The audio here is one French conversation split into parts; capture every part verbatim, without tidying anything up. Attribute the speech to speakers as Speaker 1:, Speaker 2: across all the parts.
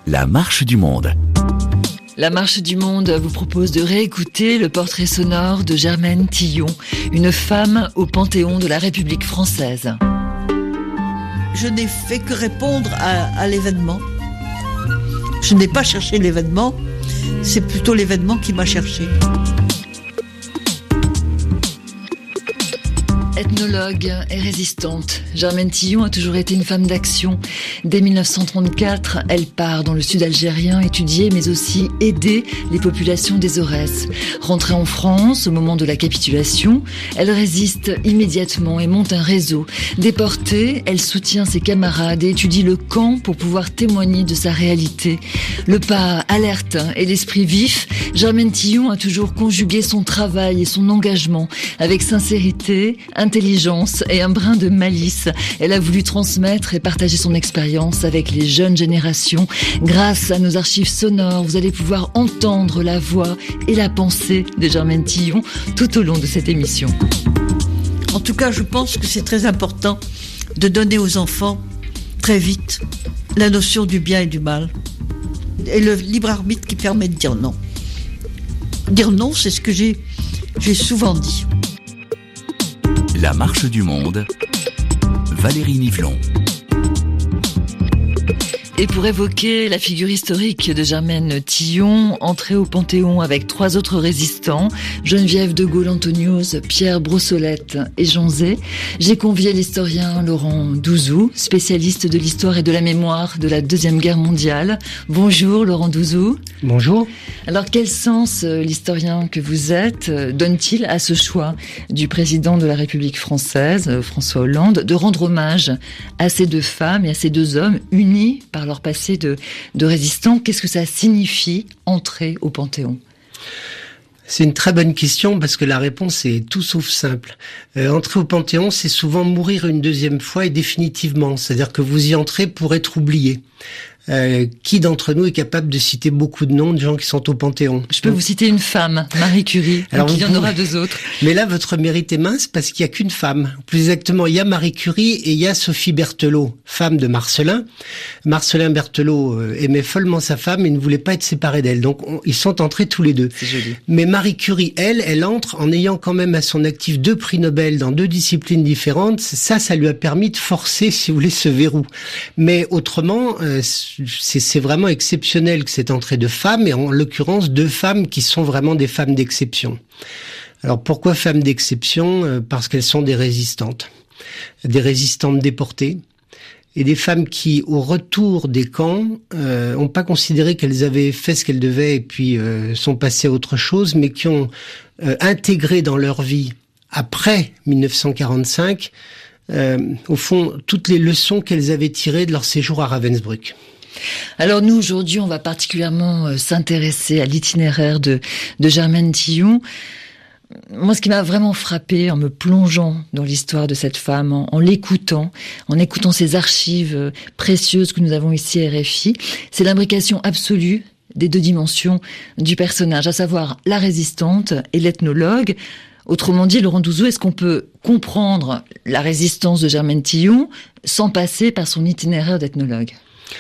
Speaker 1: La marche du monde.
Speaker 2: La marche du monde vous propose de réécouter le portrait sonore de Germaine Tillon, une femme au panthéon de la République française.
Speaker 3: Je n'ai fait que répondre à, à l'événement. Je n'ai pas cherché l'événement, c'est plutôt l'événement qui m'a cherché.
Speaker 2: Ethnologue et résistante, Germaine Tillon a toujours été une femme d'action. Dès mille neuf cent trente-quatre, elle part dans le sud algérien étudier mais aussi aider les populations des Aurès. Rentrée en France au moment de la capitulation, elle résiste immédiatement et monte un réseau. Déportée, elle soutient ses camarades et étudie le camp pour pouvoir témoigner de sa réalité. Le pas alerte et l'esprit vif, Germaine Tillon a toujours conjugué son travail et son engagement avec sincérité, intelligence et un brin de malice. Elle a voulu transmettre et partager son expérience avec les jeunes générations. Grâce à nos archives sonores, vous allez pouvoir entendre la voix et la pensée de Germaine Tillon tout au long de cette émission.
Speaker 3: En tout cas, je pense que c'est très important de donner aux enfants très vite la notion du bien et du mal. Et le libre arbitre qui permet de dire non. Dire non, c'est ce que j'ai, j'ai souvent dit.
Speaker 1: La marche du monde. Valérie Nivelon.
Speaker 2: Et pour évoquer la figure historique de Germaine Tillon, entrée au Panthéon avec trois autres résistants, Geneviève de Gaulle-Antonius, Pierre Brossolette et Jean Zay, j'ai convié l'historien Laurent Douzou, spécialiste de l'histoire et de la mémoire de la Deuxième Guerre mondiale. Bonjour Laurent Douzou.
Speaker 4: Bonjour.
Speaker 2: Alors quel sens l'historien que vous êtes donne-t-il à ce choix du président de la République française, François Hollande, de rendre hommage à ces deux femmes et à ces deux hommes unis par leur passé de, de résistants? Qu'est-ce que ça signifie entrer au Panthéon?
Speaker 4: C'est une très bonne question parce que la réponse est tout sauf simple. Euh, entrer au Panthéon, c'est souvent mourir une deuxième fois et définitivement. C'est-à-dire que vous y entrez pour être oublié. Euh, qui d'entre nous est capable de citer beaucoup de noms de gens qui sont au Panthéon?
Speaker 2: Je peux Donc, vous citer une femme, Marie Curie. Alors il y en aura deux autres.
Speaker 4: Mais là, votre mérite est mince parce qu'il y a qu'une femme. Plus exactement, il y a Marie Curie et il y a Sophie Berthelot, femme de Marcellin. Marcellin Berthelot euh, aimait follement sa femme et ne voulait pas être séparé d'elle. Donc on, ils sont entrés tous les deux.
Speaker 2: C'est joli.
Speaker 4: Mais Marie Curie, elle, elle entre en ayant quand même à son actif deux prix Nobel dans deux disciplines différentes. Ça, ça lui a permis de forcer, si vous voulez, ce verrou. Mais autrement, euh, C'est, c'est vraiment exceptionnel que cette entrée de femmes, et en l'occurrence deux femmes qui sont vraiment des femmes d'exception. Alors pourquoi femmes d'exception? Parce qu'elles sont des résistantes, des résistantes déportées, et des femmes qui, au retour des camps, euh, ont pas considéré qu'elles avaient fait ce qu'elles devaient et puis euh, sont passées à autre chose, mais qui ont euh, intégré dans leur vie, après mille neuf cent quarante-cinq, euh, au fond, toutes les leçons qu'elles avaient tirées de leur séjour à Ravensbrück.
Speaker 2: Alors nous, aujourd'hui, on va particulièrement s'intéresser à l'itinéraire de, de Germaine Tillon. Moi, ce qui m'a vraiment frappé en me plongeant dans l'histoire de cette femme, en, en l'écoutant, en écoutant ces archives précieuses que nous avons ici à R F I, c'est l'imbrication absolue des deux dimensions du personnage, à savoir la résistante et l'ethnologue. Autrement dit, Laurent Douzou, est-ce qu'on peut comprendre la résistance de Germaine Tillon sans passer par son itinéraire d'ethnologue ?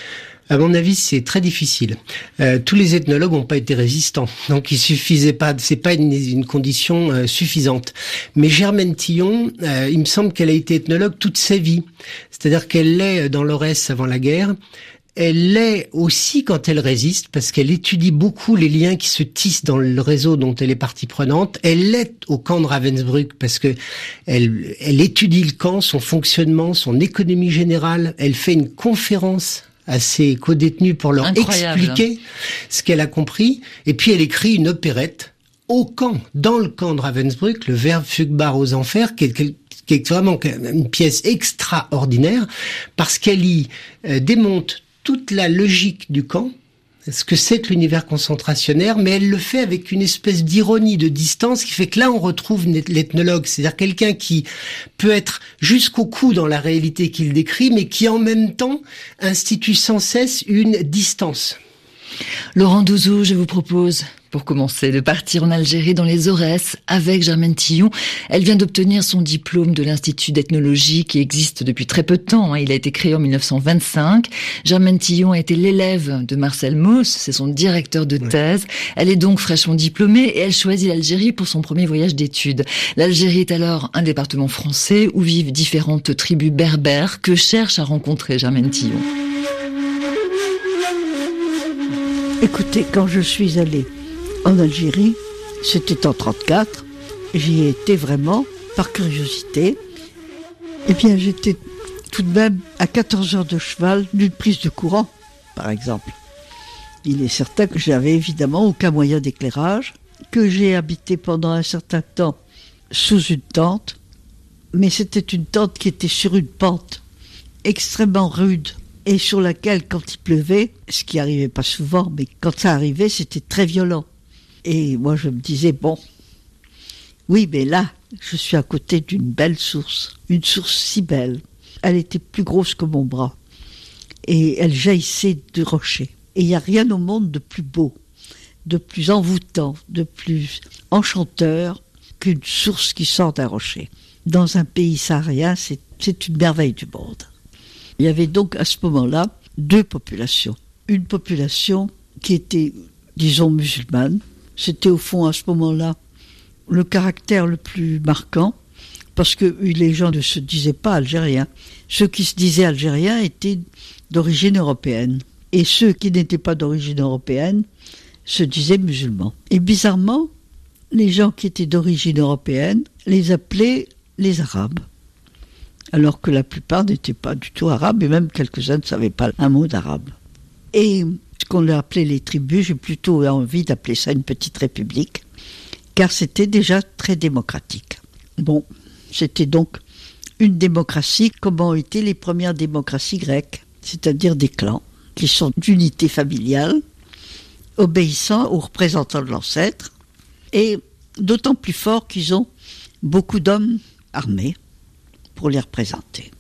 Speaker 4: À mon avis, c'est très difficile. Euh, tous les ethnologues n'ont pas été résistants, donc il suffisait pas. C'est pas une, une condition euh, suffisante. Mais Germaine Tillon, euh, il me semble qu'elle a été ethnologue toute sa vie. C'est-à-dire qu'elle l'est dans l'Aurès avant la guerre. Elle l'est aussi quand elle résiste, parce qu'elle étudie beaucoup les liens qui se tissent dans le réseau dont elle est partie prenante. Elle l'est au camp de Ravensbrück, parce que elle, elle étudie le camp, son fonctionnement, son économie générale. Elle fait une conférence à ses co-détenus pour leur Incroyable. expliquer ce qu'elle a compris. Et puis elle écrit une opérette au camp, dans le camp de Ravensbrück, le Verbe Fugbar aux Enfers, qui est, qui est vraiment une pièce extraordinaire, parce qu'elle y euh, démonte toute la logique du camp, ce que c'est que l'univers concentrationnaire, mais elle le fait avec une espèce d'ironie, de distance, qui fait que là on retrouve l'ethnologue, c'est-à-dire quelqu'un qui peut être jusqu'au cou dans la réalité qu'il décrit, mais qui en même temps institue sans cesse une distance.
Speaker 2: Laurent Douzou, je vous propose, pour commencer, de partir en Algérie dans les Aurès avec Germaine Tillon. Elle vient d'obtenir son diplôme de l'Institut d'ethnologie qui existe depuis très peu de temps. Il a été créé en mille neuf cent vingt-cinq. Germaine Tillon a été l'élève de Marcel Mauss, c'est son directeur de thèse. Ouais. Elle est donc fraîchement diplômée et elle choisit l'Algérie pour son premier voyage d'études. L'Algérie est alors un département français où vivent différentes tribus berbères que cherche à rencontrer Germaine Tillon.
Speaker 3: Écoutez, quand je suis allée en Algérie, c'était en trente-quatre, j'y ai été vraiment par curiosité. Eh bien, j'étais tout de même à quatorze heures de cheval d'une prise de courant, par exemple. Il est certain que j'avais évidemment aucun moyen d'éclairage, que j'ai habité pendant un certain temps sous une tente, mais c'était une tente qui était sur une pente extrêmement rude et sur laquelle, quand il pleuvait, ce qui n'arrivait pas souvent, mais quand ça arrivait, c'était très violent. Et moi, je me disais, bon, oui, mais là, je suis à côté d'une belle source, une source si belle. Elle était plus grosse que mon bras, et elle jaillissait du rocher. Et il n'y a rien au monde de plus beau, de plus envoûtant, de plus enchanteur qu'une source qui sort d'un rocher. Dans un pays saharien, c'est, c'est une merveille du monde. Il y avait donc à ce moment-là deux populations. Une population qui était, disons, musulmane. C'était au fond à ce moment-là le caractère le plus marquant, parce que les gens ne se disaient pas algériens. Ceux qui se disaient algériens étaient d'origine européenne. Et ceux qui n'étaient pas d'origine européenne se disaient musulmans. Et bizarrement, les gens qui étaient d'origine européenne les appelaient les Arabes, alors que la plupart n'étaient pas du tout arabes, et même quelques-uns ne savaient pas un mot d'arabe. Et ce qu'on a appelé les tribus, j'ai plutôt envie d'appeler ça une petite république, car c'était déjà très démocratique. Bon, c'était donc une démocratie comme ont été les premières démocraties grecques, c'est-à-dire des clans qui sont d'unité familiale, obéissant aux représentants de l'ancêtre, et d'autant plus fort qu'ils ont beaucoup d'hommes armés pour les représenter.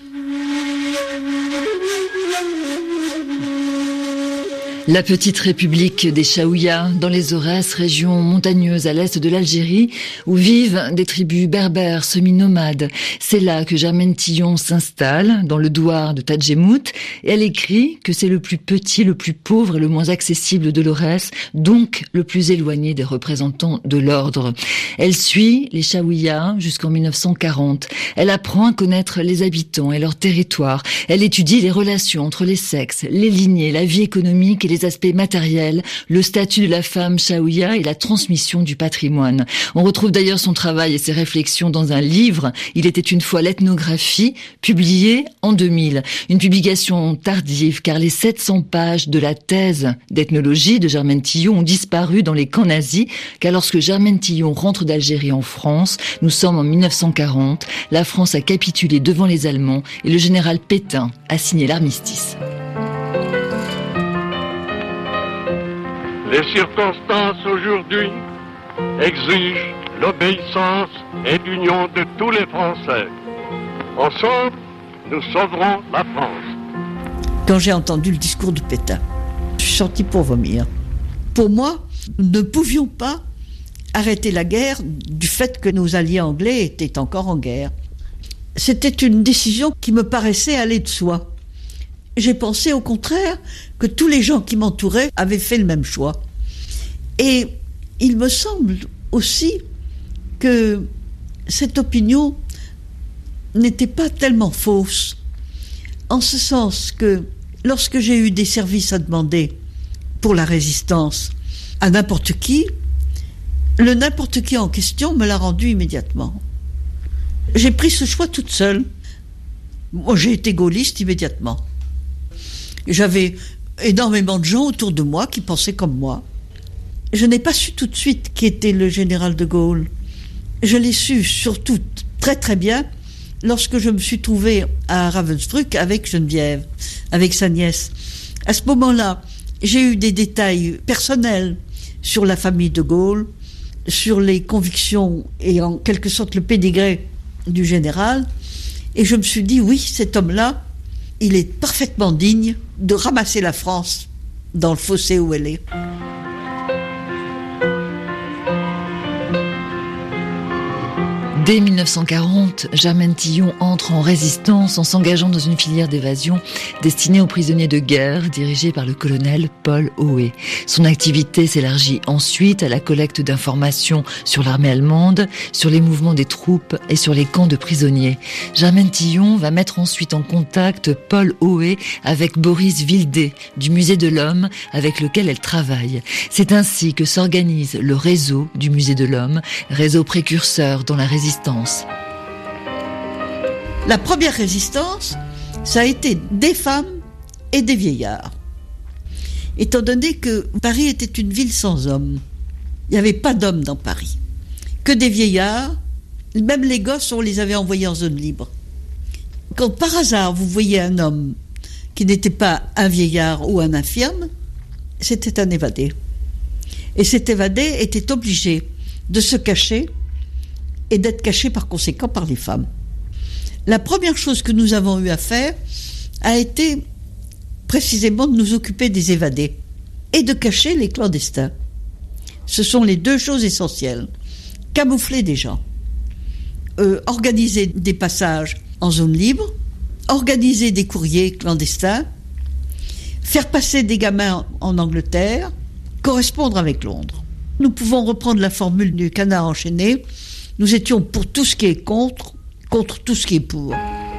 Speaker 2: La petite république des Chaouia, dans les Aurès, région montagneuse à l'est de l'Algérie, où vivent des tribus berbères semi-nomades. C'est là que Germaine Tillon s'installe, dans le douar de Tadjemout, et elle écrit que c'est le plus petit, le plus pauvre et le moins accessible de l'Aurès, donc le plus éloigné des représentants de l'ordre. Elle suit les Chaouia jusqu'en mille neuf cent quarante. Elle apprend à connaître les habitants et leur territoire. Elle étudie les relations entre les sexes, les lignées, la vie économique et les aspects matériels, le statut de la femme Chaouia et la transmission du patrimoine. On retrouve d'ailleurs son travail et ses réflexions dans un livre, Il était une fois l'ethnographie, publié en deux mille. Une publication tardive, car les sept cents pages de la thèse d'ethnologie de Germaine Tillon ont disparu dans les camps nazis, car lorsque Germaine Tillon rentre d'Algérie en France, nous sommes en mille neuf cent quarante, la France a capitulé devant les Allemands et le général Pétain a signé l'armistice.
Speaker 5: Les circonstances aujourd'hui exigent l'obéissance et l'union de tous les Français. Ensemble, nous sauverons la France.
Speaker 3: Quand j'ai entendu le discours de Pétain, je suis sortie pour vomir. Pour moi, nous ne pouvions pas arrêter la guerre du fait que nos alliés anglais étaient encore en guerre. C'était une décision qui me paraissait aller de soi. J'ai pensé au contraire que tous les gens qui m'entouraient avaient fait le même choix. Et il me semble aussi que cette opinion n'était pas tellement fausse, en ce sens que lorsque j'ai eu des services à demander pour la résistance à n'importe qui, le n'importe qui en question me l'a rendu immédiatement. J'ai pris ce choix toute seule. Moi, j'ai été gaulliste immédiatement. J'avais énormément de gens autour de moi qui pensaient comme moi. Je n'ai pas su tout de suite qui était le général de Gaulle. Je l'ai su surtout très très bien lorsque je me suis trouvée à Ravensbrück avec Geneviève, avec sa nièce. À ce moment-là, j'ai eu des détails personnels sur la famille de Gaulle, sur les convictions et en quelque sorte le pédigré du général. Et je me suis dit, oui, cet homme-là, il est parfaitement digne de ramasser la France dans le fossé où elle est.
Speaker 2: Dès mille neuf cent quarante, Germaine Tillon entre en résistance en s'engageant dans une filière d'évasion destinée aux prisonniers de guerre dirigée par le colonel Paul Hoé. Son activité s'élargit ensuite à la collecte d'informations sur l'armée allemande, sur les mouvements des troupes et sur les camps de prisonniers. Germaine Tillon va mettre ensuite en contact Paul Hoé avec Boris Vildé du Musée de l'Homme avec lequel elle travaille. C'est ainsi que s'organise le réseau du Musée de l'Homme, réseau précurseur dans la résistance.
Speaker 3: La première résistance, ça a été des femmes et des vieillards. Étant donné que Paris était une ville sans hommes, il n'y avait pas d'hommes dans Paris, que des vieillards, même les gosses, on les avait envoyés en zone libre. Quand par hasard vous voyez un homme qui n'était pas un vieillard ou un infirme, c'était un évadé. Et cet évadé était obligé de se cacher et d'être caché par conséquent par les femmes. La première chose que nous avons eu à faire a été précisément de nous occuper des évadés et de cacher les clandestins. Ce sont les deux choses essentielles. Camoufler des gens, euh, organiser des passages en zone libre, organiser des courriers clandestins, faire passer des gamins en Angleterre, correspondre avec Londres. Nous pouvons reprendre la formule du canard enchaîné. Nous étions pour tout ce qui est contre, contre tout ce qui est pour.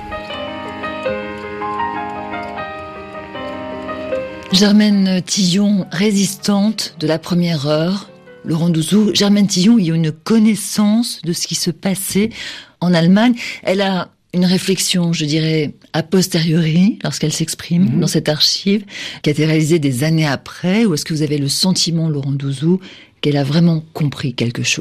Speaker 2: Germaine Tillon, résistante de la première heure. Laurent Douzou, Germaine Tillon, il y a une connaissance de ce qui se passait en Allemagne. Elle a une réflexion, je dirais, a posteriori, lorsqu'elle s'exprime mmh. dans cette archive, qui a été réalisée des années après, ou est-ce que vous avez le sentiment, Laurent Douzou, qu'elle a vraiment compris quelque chose ?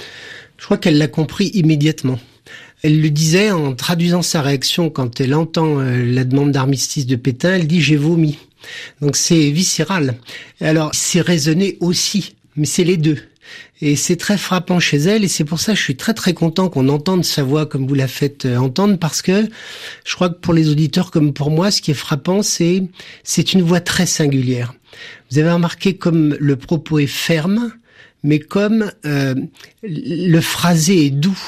Speaker 4: Je crois qu'elle l'a compris immédiatement. Elle le disait en traduisant sa réaction quand elle entend euh, la demande d'armistice de Pétain, elle dit « j'ai vomi ». Donc c'est viscéral. Alors c'est raisonné aussi, mais c'est les deux. Et c'est très frappant chez elle, et c'est pour ça que je suis très très content qu'on entende sa voix comme vous la faites entendre, parce que je crois que pour les auditeurs comme pour moi, ce qui est frappant, c'est c'est une voix très singulière. Vous avez remarqué comme le propos est ferme, mais comme euh, le phrasé est doux.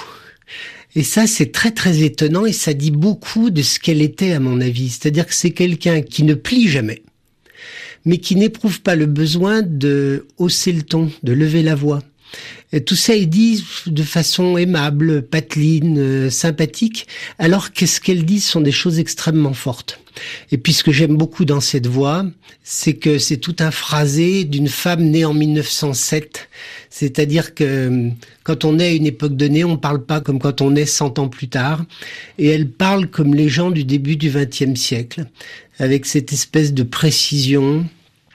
Speaker 4: Et ça, c'est très très étonnant, et ça dit beaucoup de ce qu'elle était à mon avis. C'est-à-dire que c'est quelqu'un qui ne plie jamais, mais qui n'éprouve pas le besoin de hausser le ton, de lever la voix. Et tout ça est dit de façon aimable, pateline, euh, sympathique, alors que ce qu'elle dit sont des choses extrêmement fortes. Et puis ce que j'aime beaucoup dans cette voix, c'est que c'est tout un phrasé d'une femme née en mille neuf cent sept. C'est-à-dire que quand on est à une époque donnée, on parle pas comme quand on est cent ans plus tard. Et elle parle comme les gens du début du vingtième siècle, avec cette espèce de précision,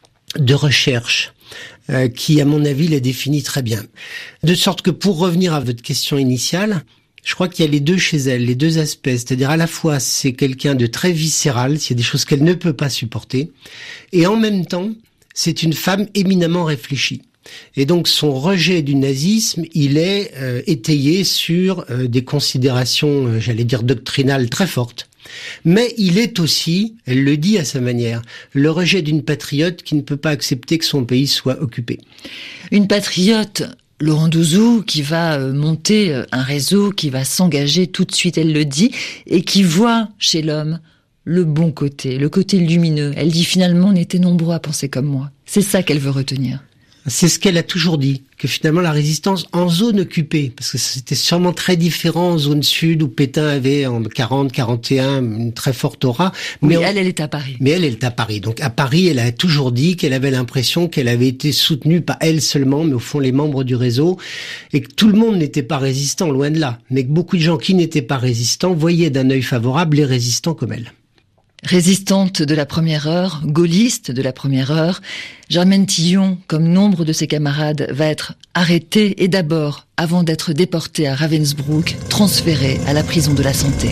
Speaker 4: de recherche, euh, qui, à mon avis, la définit très bien. De sorte que, pour revenir à votre question initiale, je crois qu'il y a les deux chez elle, les deux aspects. C'est-à-dire, à la fois, c'est quelqu'un de très viscéral, s'il y a des choses qu'elle ne peut pas supporter, et en même temps, c'est une femme éminemment réfléchie. Et donc, son rejet du nazisme, il est euh, étayé sur euh, des considérations, euh, j'allais dire, doctrinales très fortes. Mais il est aussi, elle le dit à sa manière, le rejet d'une patriote qui ne peut pas accepter que son pays soit occupé.
Speaker 2: Une patriote, Laurent Douzou, qui va monter un réseau, qui va s'engager tout de suite, elle le dit, et qui voit chez l'homme le bon côté, le côté lumineux. Elle dit finalement, on était nombreux à penser comme moi. C'est ça qu'elle veut retenir.
Speaker 4: C'est ce qu'elle a toujours dit, que finalement la résistance en zone occupée, parce que c'était sûrement très différent en zone sud où Pétain avait en quarante, quarante et un une très forte aura.
Speaker 2: Mais
Speaker 4: oui,
Speaker 2: elle, elle est à Paris.
Speaker 4: Mais elle, elle est à Paris. Donc à Paris, elle a toujours dit qu'elle avait l'impression qu'elle avait été soutenue, pas elle seulement, mais au fond les membres du réseau, et que tout le monde n'était pas résistant, loin de là, mais que beaucoup de gens qui n'étaient pas résistants voyaient d'un œil favorable les résistants comme elle.
Speaker 2: Résistante de la première heure, gaulliste de la première heure, Germaine Tillon, comme nombre de ses camarades, va être arrêtée et d'abord, avant d'être déportée à Ravensbrück, transférée à la prison de la Santé.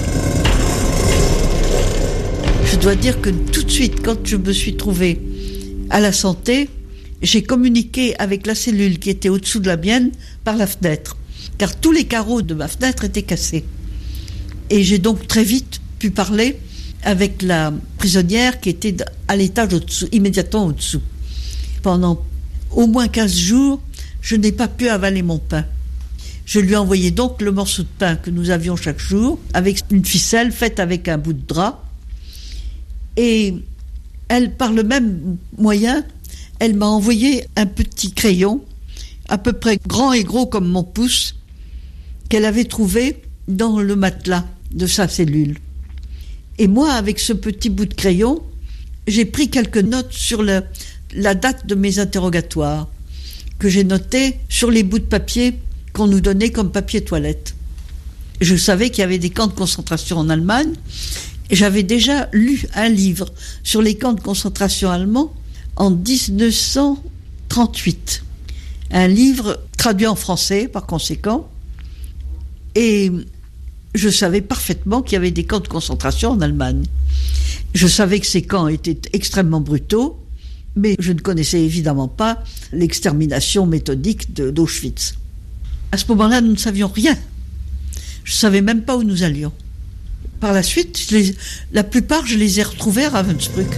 Speaker 3: Je dois dire que tout de suite, quand je me suis trouvée à la Santé, j'ai communiqué avec la cellule qui était au-dessous de la mienne par la fenêtre, car tous les carreaux de ma fenêtre étaient cassés. Et j'ai donc très vite pu parler avec la prisonnière qui était à l'étage au-dessous, immédiatement au-dessous. Pendant au moins quinze jours, je n'ai pas pu avaler mon pain. Je lui ai envoyé donc le morceau de pain que nous avions chaque jour, avec une ficelle faite avec un bout de drap. Et elle, par le même moyen, elle m'a envoyé un petit crayon, à peu près grand et gros comme mon pouce, qu'elle avait trouvé dans le matelas de sa cellule. Et moi, avec ce petit bout de crayon, j'ai pris quelques notes sur le, la date de mes interrogatoires, que j'ai notées sur les bouts de papier qu'on nous donnait comme papier toilette. Je savais qu'il y avait des camps de concentration en Allemagne, et j'avais déjà lu un livre sur les camps de concentration allemands en dix-neuf cent trente-huit. Un livre traduit en français, par conséquent, et je savais parfaitement qu'il y avait des camps de concentration en Allemagne. Je savais que ces camps étaient extrêmement brutaux, mais je ne connaissais évidemment pas l'extermination méthodique de, d'Auschwitz. À ce moment-là, nous ne savions rien. Je ne savais même pas où nous allions. Par la suite, je les, la plupart, je les ai retrouvés à Ravensbrück.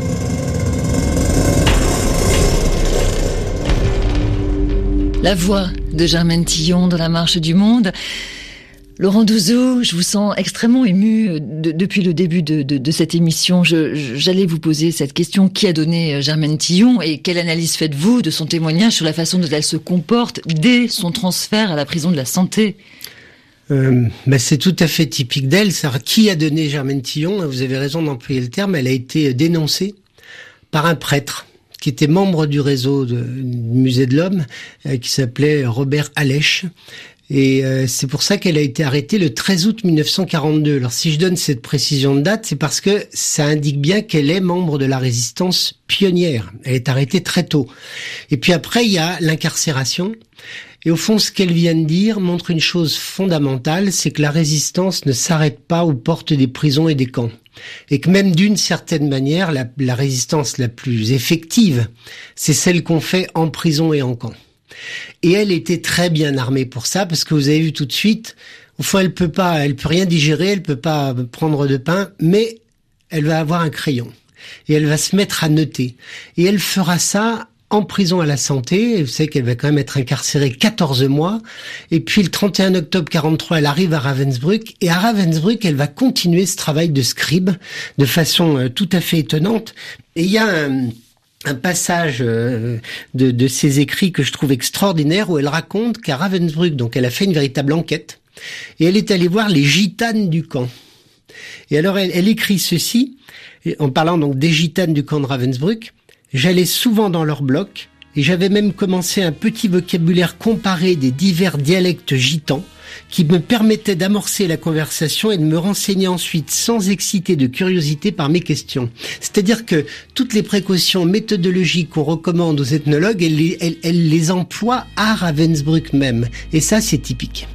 Speaker 2: La voix de Germaine Tillon dans La Marche du Monde. Laurent Douzou, je vous sens extrêmement ému de, depuis le début de, de, de cette émission. Je, je, j'allais vous poser cette question. Qui a donné Germaine Tillon et quelle analyse faites-vous de son témoignage sur la façon dont elle se comporte dès son transfert à la prison de la Santé ?
Speaker 4: Euh, bah c'est tout à fait typique d'elle. Ça, qui a donné Germaine Tillon ? Vous avez raison d'employer le terme. Elle a été dénoncée par un prêtre qui était membre du réseau de, du Musée de l'Homme, euh, qui s'appelait Robert Allèche. Et euh, c'est pour ça qu'elle a été arrêtée le treize août mille neuf cent quarante-deux. Alors si je donne cette précision de date, c'est parce que ça indique bien qu'elle est membre de la résistance pionnière. Elle est arrêtée très tôt. Et puis après, il y a l'incarcération. Et au fond, ce qu'elle vient de dire montre une chose fondamentale, c'est que la résistance ne s'arrête pas aux portes des prisons et des camps. Et que même d'une certaine manière, la, la résistance la plus effective, c'est celle qu'on fait en prison et en camp. Et elle était très bien armée pour ça, parce que vous avez vu tout de suite, au fond, elle peut pas, elle peut rien digérer, elle peut pas prendre de pain, mais elle va avoir un crayon. Et elle va se mettre à noter. Et elle fera ça en prison à la Santé. Vous savez qu'elle va quand même être incarcérée quatorze mois. Et puis le trente et un octobre quarante-trois, elle arrive à Ravensbrück. Et à Ravensbrück, elle va continuer ce travail de scribe de façon tout à fait étonnante. Et il y a un... un passage de, de ses écrits que je trouve extraordinaire où elle raconte qu'à Ravensbrück, donc elle a fait une véritable enquête et elle est allée voir les gitanes du camp. Et alors elle, elle écrit ceci, en parlant donc des gitanes du camp de Ravensbrück. J'allais souvent dans leur bloc et j'avais même commencé un petit vocabulaire comparé des divers dialectes gitans qui me permettait d'amorcer la conversation et de me renseigner ensuite sans exciter de curiosité par mes questions. C'est-à-dire que toutes les précautions méthodologiques qu'on recommande aux ethnologues, elle les, elle, elle les emploie à Ravensbrück même. Et ça, c'est typique.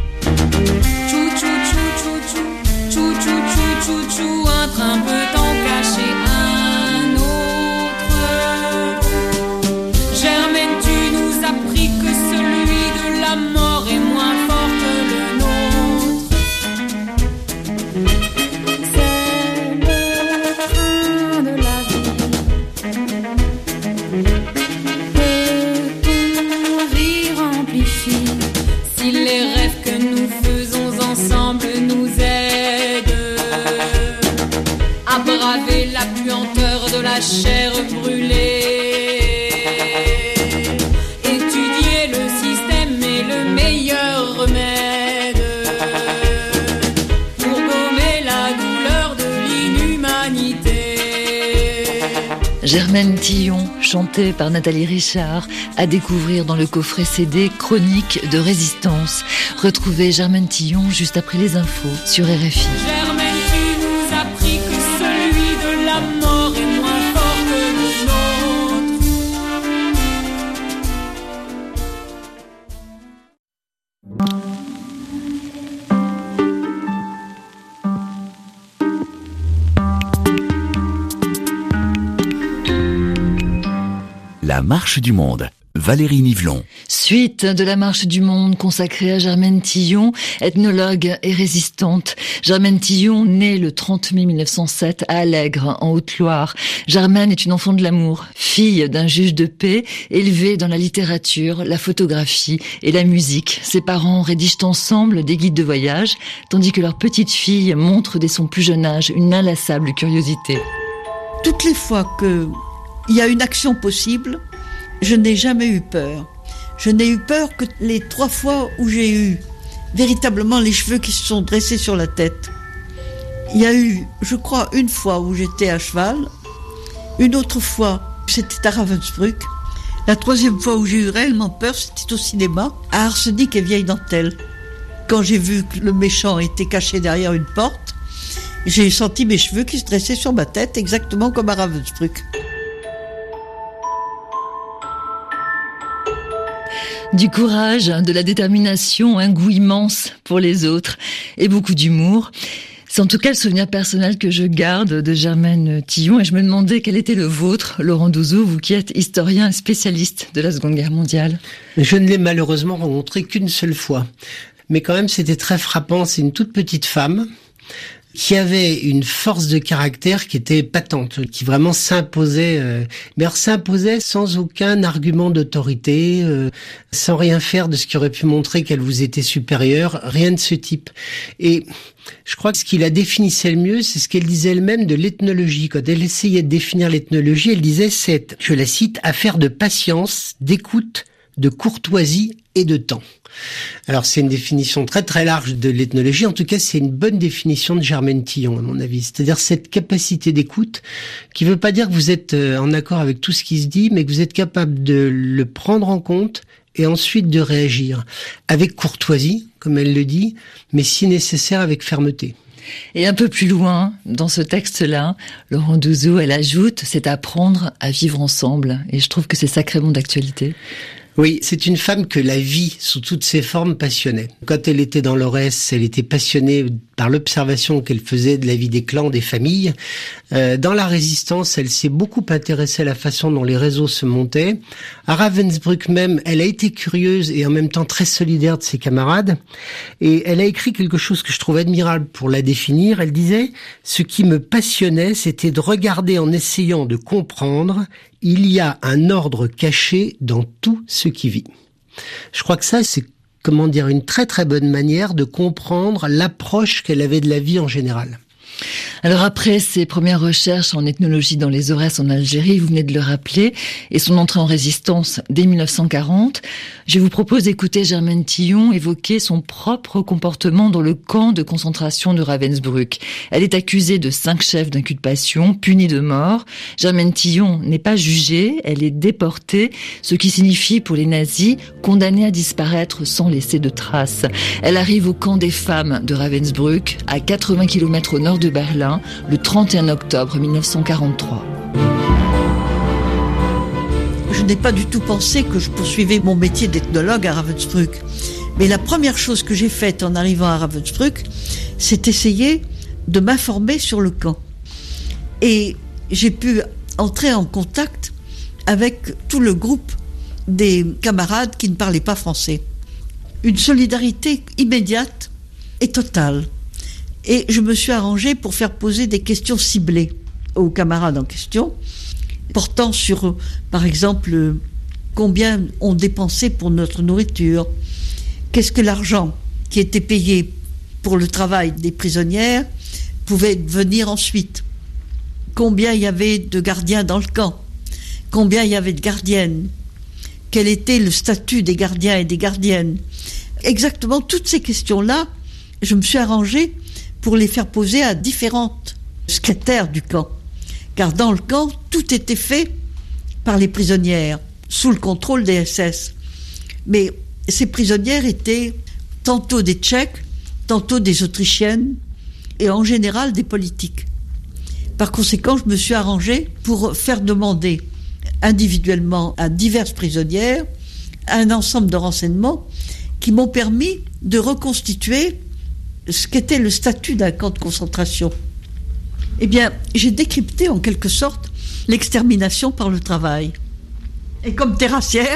Speaker 6: Un train peut en cacher un autre. Germaine, tu nous as appris que celui de la mort est moins fort que le nôtre. C'est le train de la vie. Et ton rire amplifie si les rêves que nous faisons ensemble nous aident à braver la puanteur de la chair brûlée. Étudier le système est le meilleur remède pour gommer la douleur de l'inhumanité.
Speaker 2: Germaine Tillon, chantée par Nathalie Richard, à découvrir dans le coffret C D Chronique de résistance. Retrouvez Germaine Tillon juste après les infos sur R F I.
Speaker 6: Germaine, tu nous as appris que celui de la mort est moins fort que le nôtre.
Speaker 1: La marche du monde. Valérie Nivelon.
Speaker 2: Suite de la marche du monde consacrée à Germaine Tillon, ethnologue et résistante. Germaine Tillon, née le trente mai mille neuf cent sept à Allègre, en Haute-Loire. Germaine est une enfant de l'amour, fille d'un juge de paix, élevée dans la littérature, la photographie et la musique. Ses parents rédigent ensemble des guides de voyage, tandis que leur petite fille montre dès son plus jeune âge une inlassable curiosité.
Speaker 3: Toutes les fois qu'il y a une action possible, je n'ai jamais eu peur. Je n'ai eu peur que les trois fois où j'ai eu véritablement les cheveux qui se sont dressés sur la tête. Il y a eu, je crois, une fois où j'étais à cheval, une autre fois, c'était à Ravensbrück. La troisième fois où j'ai eu réellement peur, c'était au cinéma, à Arsenic et Vieille Dentelle. Quand j'ai vu que le méchant était caché derrière une porte, j'ai senti mes cheveux qui se dressaient sur ma tête, exactement comme à Ravensbrück.
Speaker 2: Du courage, de la détermination, un goût immense pour les autres et beaucoup d'humour. C'est en tout cas le souvenir personnel que je garde de Germaine Tillon et je me demandais quel était le vôtre, Laurent Douzeau, vous qui êtes historien et spécialiste de la Seconde Guerre mondiale.
Speaker 4: Je ne l'ai malheureusement rencontrée qu'une seule fois. Mais quand même, c'était très frappant. C'est une toute petite femme qui avait une force de caractère qui était patente, qui vraiment s'imposait, euh, mais alors s'imposait sans aucun argument d'autorité, euh, sans rien faire de ce qui aurait pu montrer qu'elle vous était supérieure, rien de ce type. Et je crois que ce qui la définissait le mieux, c'est ce qu'elle disait elle-même de l'ethnologie. Quand elle essayait de définir l'ethnologie, elle disait c'est, je la cite, affaire de patience, d'écoute, de courtoisie et de temps. Alors c'est une définition très très large de l'ethnologie, en tout cas c'est une bonne définition de Germaine Tillon à mon avis, c'est-à-dire cette capacité d'écoute qui ne veut pas dire que vous êtes en accord avec tout ce qui se dit, mais que vous êtes capable de le prendre en compte et ensuite de réagir avec courtoisie, comme elle le dit, mais si nécessaire avec fermeté.
Speaker 2: Et un peu plus loin, dans ce texte-là, Laurent Douzeau, elle ajoute, c'est apprendre à vivre ensemble. Et je trouve que c'est sacrément d'actualité.
Speaker 4: Oui, c'est une femme que la vie, sous toutes ses formes, passionnait. Quand elle était dans l'Aurès, elle était passionnée par l'observation qu'elle faisait de la vie des clans, des familles. Euh, dans la Résistance, elle s'est beaucoup intéressée à la façon dont les réseaux se montaient. À Ravensbrück même, elle a été curieuse et en même temps très solidaire de ses camarades. Et elle a écrit quelque chose que je trouve admirable pour la définir. Elle disait « Ce qui me passionnait, c'était de regarder en essayant de comprendre. Il y a un ordre caché dans tout ce qui vit. » Je crois que ça, c'est, comment dire, une très très bonne manière de comprendre l'approche qu'elle avait de la vie en général.
Speaker 2: Alors après ses premières recherches en ethnologie dans les Aurès en Algérie, vous venez de le rappeler, et son entrée en résistance dès mille neuf cent quarante, je vous propose d'écouter Germaine Tillon évoquer son propre comportement dans le camp de concentration de Ravensbrück. Elle est accusée de cinq chefs d'inculpation, punie de mort. Germaine Tillon n'est pas jugée, elle est déportée, ce qui signifie pour les nazis condamnée à disparaître sans laisser de traces. Elle arrive au camp des femmes de Ravensbrück, à quatre-vingts kilomètres au nord de Berlin, le trente et un octobre mille neuf cent quarante-trois.
Speaker 3: Je n'ai pas du tout pensé que je poursuivais mon métier d'ethnologue à Ravensbrück. Mais la première chose que j'ai faite en arrivant à Ravensbrück, c'est essayer de m'informer sur le camp. Et j'ai pu entrer en contact avec tout le groupe des camarades qui ne parlaient pas français. Une solidarité immédiate et totale. Et je me suis arrangée pour faire poser des questions ciblées aux camarades en question, portant sur, par exemple, combien on dépensait pour notre nourriture, qu'est-ce que l'argent qui était payé pour le travail des prisonnières pouvait venir ensuite, combien il y avait de gardiens dans le camp, combien il y avait de gardiennes, quel était le statut des gardiens et des gardiennes. Exactement toutes ces questions-là, je me suis arrangée pour les faire poser à différentes secrétaires du camp. Car dans le camp, tout était fait par les prisonnières, sous le contrôle des S S. Mais ces prisonnières étaient tantôt des Tchèques, tantôt des Autrichiennes, et en général des politiques. Par conséquent, je me suis arrangée pour faire demander individuellement à diverses prisonnières un ensemble de renseignements qui m'ont permis de reconstituer ce qu'était le statut d'un camp de concentration. Eh bien, j'ai décrypté en quelque sorte l'extermination par le travail. Et comme terrassière,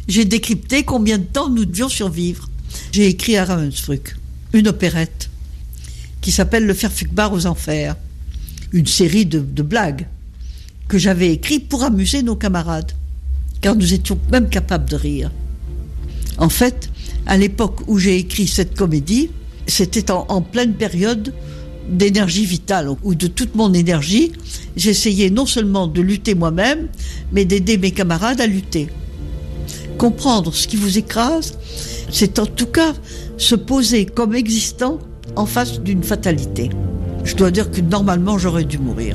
Speaker 3: j'ai décrypté combien de temps nous devions survivre. J'ai écrit à Ravensbrück une opérette qui s'appelle Le Verfügbar aux Enfers, une série de, de blagues que j'avais écrites pour amuser nos camarades, car nous étions même capables de rire. En fait, à l'époque où j'ai écrit cette comédie, c'était en, en pleine période d'énergie vitale, où de toute mon énergie, j'essayais non seulement de lutter moi-même, mais d'aider mes camarades à lutter. Comprendre ce qui vous écrase, c'est en tout cas se poser comme existant en face d'une fatalité. Je dois dire que normalement j'aurais dû mourir.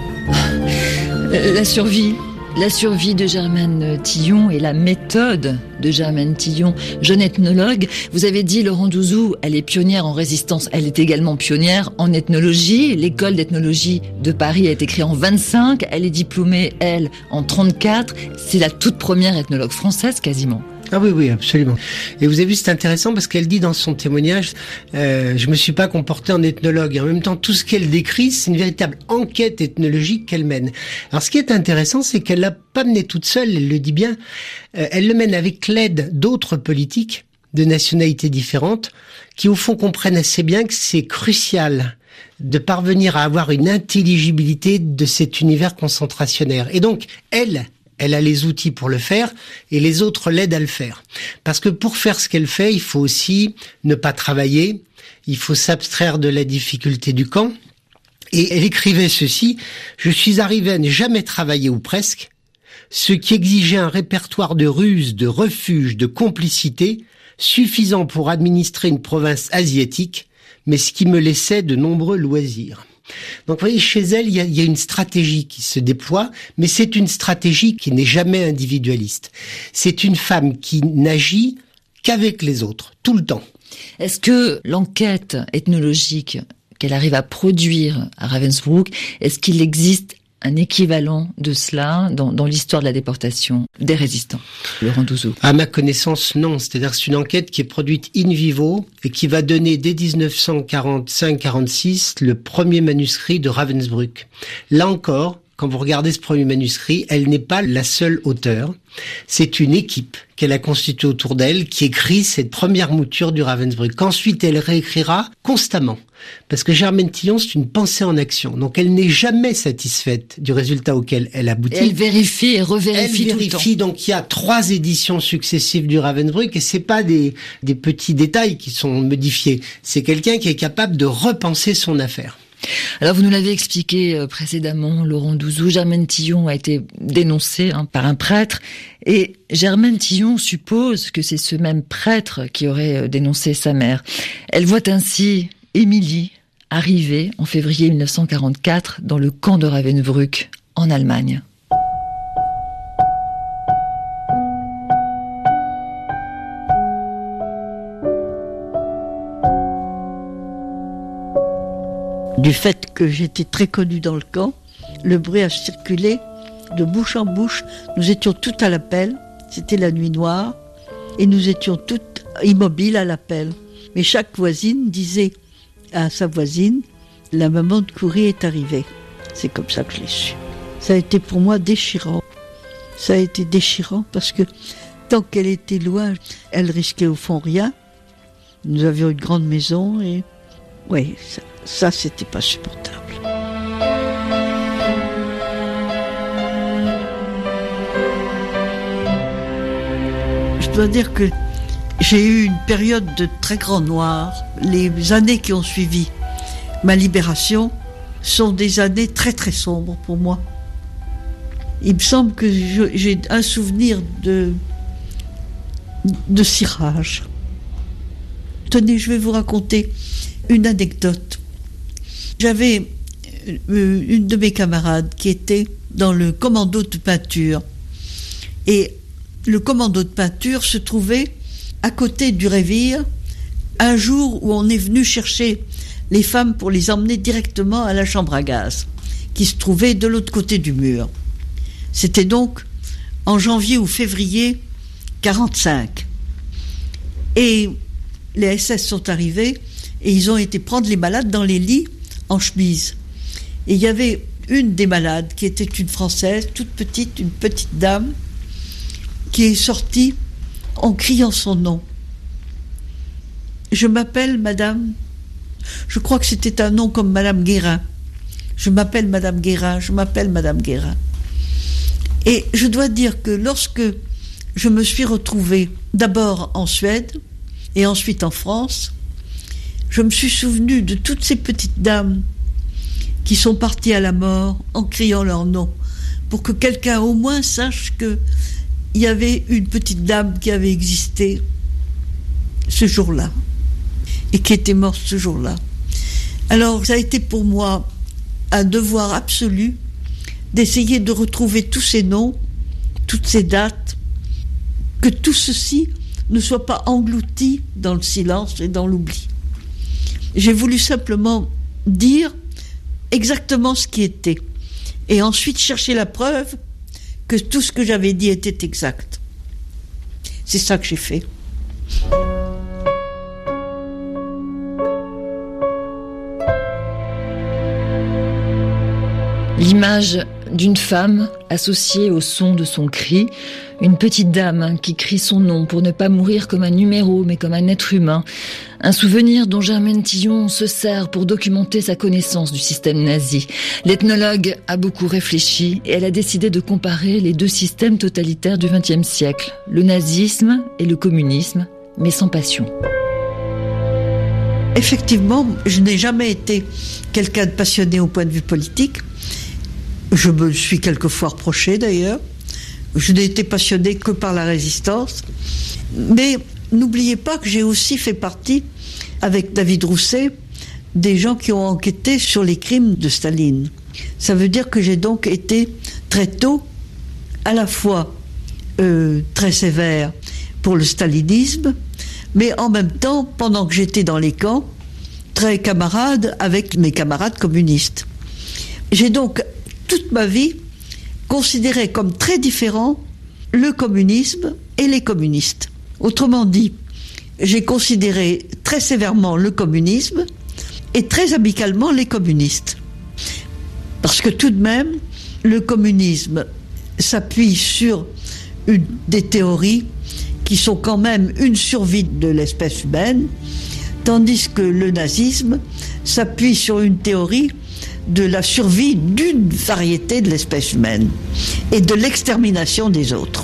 Speaker 2: La survie, la survie de Germaine Tillon et la méthode de Germaine Tillon, jeune ethnologue. Vous avez dit, Laurent Douzou, elle est pionnière en résistance, elle est également pionnière en ethnologie. L'école d'ethnologie de Paris a été créée en vingt-cinq, elle est diplômée, elle, en trente-quatre. C'est la toute première ethnologue française, quasiment.
Speaker 4: Ah oui, oui, absolument. Et vous avez vu, c'est intéressant parce qu'elle dit dans son témoignage, euh, je me suis pas comportée en ethnologue. Et en même temps, tout ce qu'elle décrit, c'est une véritable enquête ethnologique qu'elle mène. Alors, ce qui est intéressant, c'est qu'elle l'a pas menée toute seule, elle le dit bien. Euh, elle le mène avec l'aide d'autres politiques de nationalités différentes qui, au fond, comprennent assez bien que c'est crucial de parvenir à avoir une intelligibilité de cet univers concentrationnaire. Et donc, elle, elle a les outils pour le faire et les autres l'aident à le faire. Parce que pour faire ce qu'elle fait, il faut aussi ne pas travailler, il faut s'abstraire de la difficulté du camp. Et elle écrivait ceci, « Je suis arrivé à ne jamais travailler ou presque, ce qui exigeait un répertoire de ruses, de refuges, de complicité, suffisant pour administrer une province asiatique, mais ce qui me laissait de nombreux loisirs. » Donc vous voyez, chez elle, il y, a, il y a une stratégie qui se déploie, mais c'est une stratégie qui n'est jamais individualiste. C'est une femme qui n'agit qu'avec les autres, tout le temps.
Speaker 2: Est-ce que l'enquête ethnologique qu'elle arrive à produire à Ravensbrück, est-ce qu'il existe un équivalent de cela dans, dans l'histoire de la déportation des résistants, Laurent Douzou?
Speaker 4: À ma connaissance, non. C'est-à-dire que c'est une enquête qui est produite in vivo et qui va donner dès dix-neuf cent quarante-cinq quarante-six le premier manuscrit de Ravensbrück. Là encore, quand vous regardez ce premier manuscrit, elle n'est pas la seule auteure. C'est une équipe qu'elle a constituée autour d'elle qui écrit cette première mouture du Ravensbrück. Qu'ensuite, elle réécrira constamment. Parce que Germaine Tillon, c'est une pensée en action. Donc, elle n'est jamais satisfaite du résultat auquel elle aboutit.
Speaker 2: Elle vérifie et revérifie
Speaker 4: elle
Speaker 2: tout
Speaker 4: vérifie,
Speaker 2: le temps.
Speaker 4: donc il y a trois éditions successives du Ravensbrück et c'est pas des, des petits détails qui sont modifiés. C'est quelqu'un qui est capable de repenser son affaire.
Speaker 2: Alors vous nous l'avez expliqué précédemment, Laurent Douzou, Germaine Tillon a été dénoncée hein, par un prêtre et Germaine Tillon suppose que c'est ce même prêtre qui aurait dénoncé sa mère. Elle voit ainsi Émilie arriver en février mille neuf cent quarante-quatre dans le camp de Ravensbrück en Allemagne.
Speaker 3: Du fait que j'étais très connue dans le camp, le bruit a circulé de bouche en bouche. Nous étions toutes à l'appel, c'était la nuit noire, et nous étions toutes immobiles à l'appel. Mais chaque voisine disait à sa voisine, la maman de Coury est arrivée. C'est comme ça que je l'ai su. Ça a été pour moi déchirant. Ça a été déchirant parce que tant qu'elle était loin, elle risquait au fond rien. Nous avions une grande maison et oui, ça, ça c'était pas supportable. Je dois dire que j'ai eu une période de très grand noir. Les années qui ont suivi ma libération sont des années très très sombres pour moi. Il me semble que je, j'ai un souvenir de, de cirage. Tenez, je vais vous raconter une anecdote. J'avais une de mes camarades qui était dans le commando de peinture. Et le commando de peinture se trouvait à côté du Révire, un jour où on est venu chercher les femmes pour les emmener directement à la chambre à gaz, qui se trouvait de l'autre côté du mur. C'était donc en janvier ou février quarante-cinq. Et les S S sont arrivés et ils ont été prendre les malades dans les lits en chemise. Et il y avait une des malades qui était une Française, toute petite, une petite dame, qui est sortie en criant son nom. Je m'appelle Madame, je crois que c'était un nom comme Madame Guérin. Je m'appelle Madame Guérin, je m'appelle Madame Guérin. Et je dois dire que lorsque je me suis retrouvée d'abord en Suède et ensuite en France, je me suis souvenue de toutes ces petites dames qui sont parties à la mort en criant leur nom, pour que quelqu'un au moins sache qu'il y avait une petite dame qui avait existé ce jour-là et qui était morte ce jour-là. Alors ça a été pour moi un devoir absolu d'essayer de retrouver tous ces noms, toutes ces dates, que tout ceci ne soit pas englouti dans le silence et dans l'oubli. J'ai voulu simplement dire exactement ce qui était, et ensuite chercher la preuve que tout ce que j'avais dit était exact. C'est ça que j'ai fait.
Speaker 2: L'image d'une femme associée au son de son cri, une petite dame qui crie son nom pour ne pas mourir comme un numéro mais comme un être humain, un souvenir dont Germaine Tillon se sert pour documenter sa connaissance du système nazi. L'ethnologue a beaucoup réfléchi et elle a décidé de comparer les deux systèmes totalitaires du vingtième siècle, le nazisme et le communisme, mais sans passion.
Speaker 3: Effectivement, je n'ai jamais été quelqu'un de passionné au point de vue politique. Je me le suis quelquefois reproché d'ailleurs. Je n'ai été passionné que par la résistance. Mais n'oubliez pas que j'ai aussi fait partie, avec David Rousset, des gens qui ont enquêté sur les crimes de Staline. Ça veut dire que j'ai donc été très tôt à la fois euh, très sévère pour le stalinisme, mais en même temps, pendant que j'étais dans les camps, très camarade avec mes camarades communistes. J'ai donc toute ma vie considéré comme très différent le communisme et les communistes. Autrement dit, j'ai considéré très sévèrement le communisme et très amicalement les communistes. Parce que tout de même, le communisme s'appuie sur une, des théories qui sont quand même une survie de l'espèce humaine, tandis que le nazisme s'appuie sur une théorie de la survie d'une variété de l'espèce humaine et de l'extermination des autres.